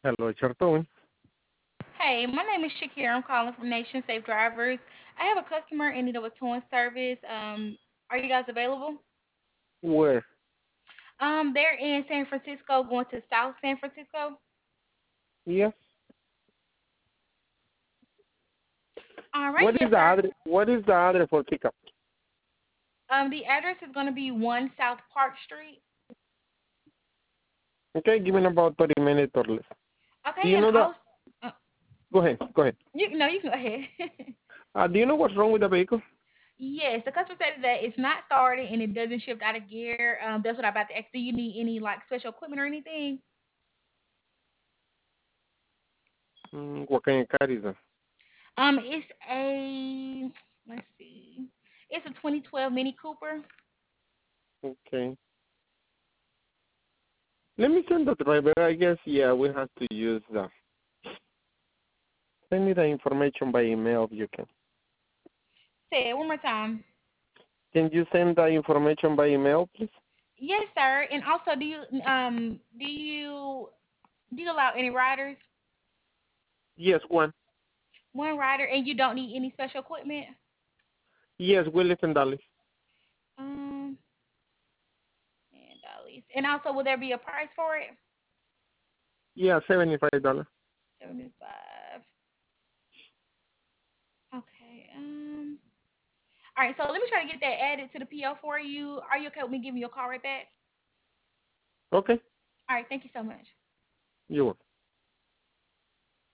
Hello, Chartoon. Hey, my name is Shakira. I'm calling from Nation Safe Drivers. I have a customer in need of a towing service. Are you guys available? Where? They're in San Francisco, going to South San Francisco. Yes. All right, What yes, is the sir. address? What is the address for pickup? The address is going to be 1 South Park Street. Okay, give me about 30 minutes or less. Do Okay, you and know that? also, uh, Go ahead. Go ahead. you can go ahead. Do you know what's wrong with the vehicle? Yes, the customer said that it's not started and it doesn't shift out of gear. That's what I'm about to ask. Do you need any like special equipment or anything? What kind of car is that? It's a let's see, it's a 2012 Mini Cooper. Okay. Let me send the driver. I guess, yeah, we have to use the. Send me the information by email if you can. Say it one more time. Can you send the information by email, please? Yes, sir. And also, do you allow any riders? Yes, one. One rider, and you don't need any special equipment. Yes, we live in Dallas. Um, and Dolly's. And also, will there be a price for it? Yeah, $75. 75. Okay. All right. So let me try to get that added to the PO for you. Are you okay with me giving you a call right back? Okay. All right. Thank you so much. You.